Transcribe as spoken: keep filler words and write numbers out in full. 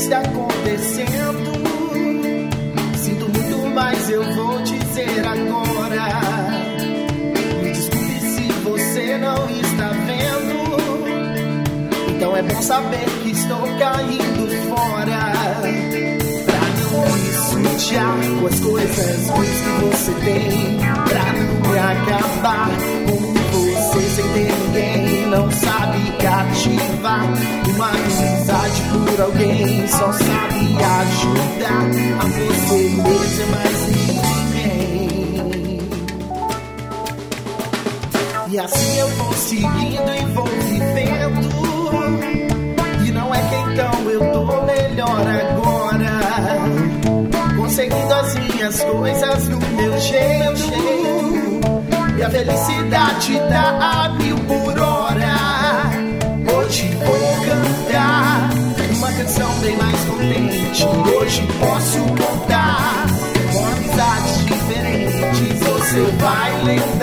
está acontecendo. Sinto muito, mas eu vou dizer agora. Me desculpe se você não está vendo. Então é bom saber que estou caindo fora. Pra não me sujar com as coisas ruins que você tem. Pra não me acabar com você sem ter ninguém. Não sabe cativar uma amizade por alguém. Só sabe ajudar a você mesmo, mas ninguém. E assim eu vou seguindo e vou vivendo. E não é que então eu tô melhor agora, conseguindo as minhas coisas do meu jeito. E a felicidade tá a mil por hora. Hoje vou cantar uma canção bem mais contente. Hoje posso contar com amizades diferentes. Você vai lembrar